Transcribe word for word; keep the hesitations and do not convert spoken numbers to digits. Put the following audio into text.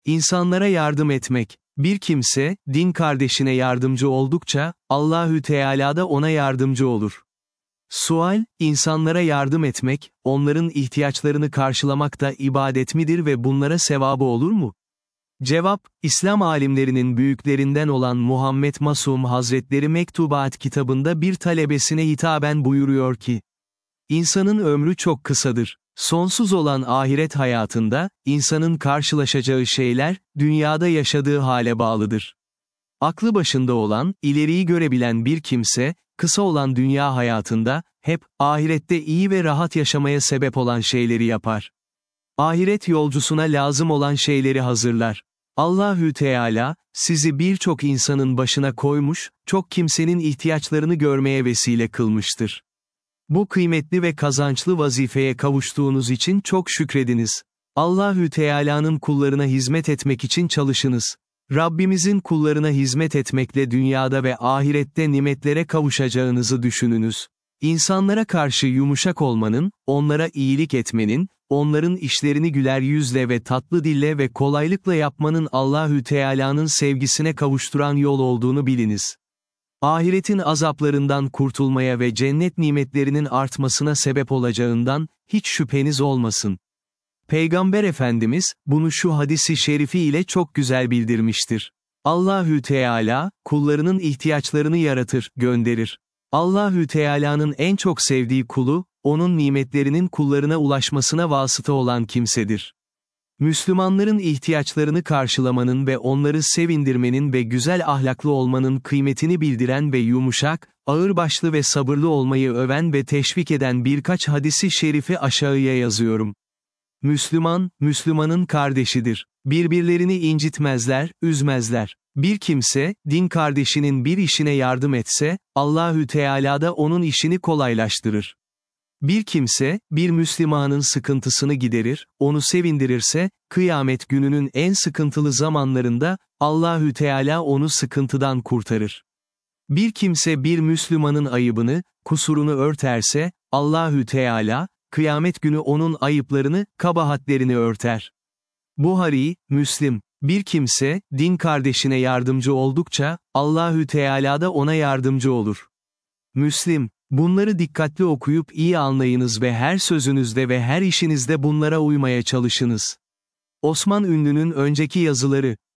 İnsanlara yardım etmek. Bir kimse, din kardeşine yardımcı oldukça, Allahü Teala da ona yardımcı olur. Sual, insanlara yardım etmek, onların ihtiyaçlarını karşılamak da ibadet midir ve bunlara sevabı olur mu? Cevap, İslam alimlerinin büyüklerinden olan Muhammed Masum Hazretleri Mektubat kitabında bir talebesine hitaben buyuruyor ki, İnsanın ömrü çok kısadır. Sonsuz olan ahiret hayatında, insanın karşılaşacağı şeyler, dünyada yaşadığı hale bağlıdır. Aklı başında olan, ileriyi görebilen bir kimse, kısa olan dünya hayatında, hep, ahirette iyi ve rahat yaşamaya sebep olan şeyleri yapar. Ahiret yolcusuna lazım olan şeyleri hazırlar. Allahü Teala, sizi birçok insanın başına koymuş, çok kimsenin ihtiyaçlarını görmeye vesile kılmıştır. Bu kıymetli ve kazançlı vazifeye kavuştuğunuz için çok şükrediniz. Allahü Teala'nın kullarına hizmet etmek için çalışınız. Rabbimizin kullarına hizmet etmekle dünyada ve ahirette nimetlere kavuşacağınızı düşününüz. İnsanlara karşı yumuşak olmanın, onlara iyilik etmenin, onların işlerini güler yüzle ve tatlı dille ve kolaylıkla yapmanın Allahü Teala'nın sevgisine kavuşturan yol olduğunu biliniz. Ahiretin azaplarından kurtulmaya ve cennet nimetlerinin artmasına sebep olacağından, hiç şüpheniz olmasın. Peygamber Efendimiz, bunu şu hadisi şerifi ile çok güzel bildirmiştir. Allahü Teala, kullarının ihtiyaçlarını yaratır, gönderir. Allahü Teala'nın en çok sevdiği kulu, onun nimetlerinin kullarına ulaşmasına vasıta olan kimsedir. Müslümanların ihtiyaçlarını karşılamanın ve onları sevindirmenin ve güzel ahlaklı olmanın kıymetini bildiren ve yumuşak, ağırbaşlı ve sabırlı olmayı öven ve teşvik eden birkaç hadisi şerifi aşağıya yazıyorum. Müslüman, Müslümanın kardeşidir. Birbirlerini incitmezler, üzmezler. Bir kimse, din kardeşinin bir işine yardım etse, Allahü Teala da onun işini kolaylaştırır. Bir kimse, bir Müslümanın sıkıntısını giderir, onu sevindirirse, kıyamet gününün en sıkıntılı zamanlarında, Allahü Teala onu sıkıntıdan kurtarır. Bir kimse bir Müslümanın ayıbını, kusurunu örterse, Allahü Teala, kıyamet günü onun ayıplarını, kabahatlerini örter. Buhari, Müslim, bir kimse, din kardeşine yardımcı oldukça, Allahü Teala da ona yardımcı olur. Müslim, bunları dikkatli okuyup iyi anlayınız ve her sözünüzde ve her işinizde bunlara uymaya çalışınız. Osman Ünlü'nün önceki yazıları,